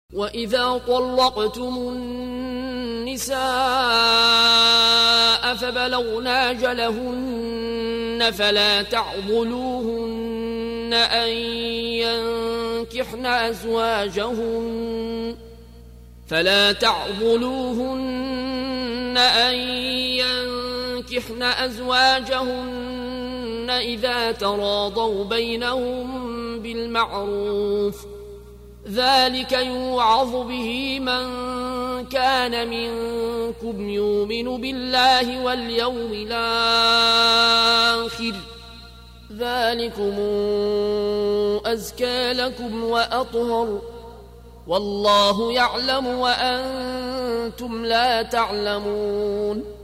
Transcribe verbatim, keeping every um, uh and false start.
وإذا طلقتم النساء فبلغن أجلهن فلا تعضلوهن أن ينكحن أزواجهن فلا تعضلوهن أن ينكحن أزواجهن إذا تراضوا بينهم بالمعروف ذلك يوعظ به من كان منكم يؤمن بالله واليوم الآخر ذلكم أزكى لكم وأطهر والله يعلم وأنتم لا تعلمون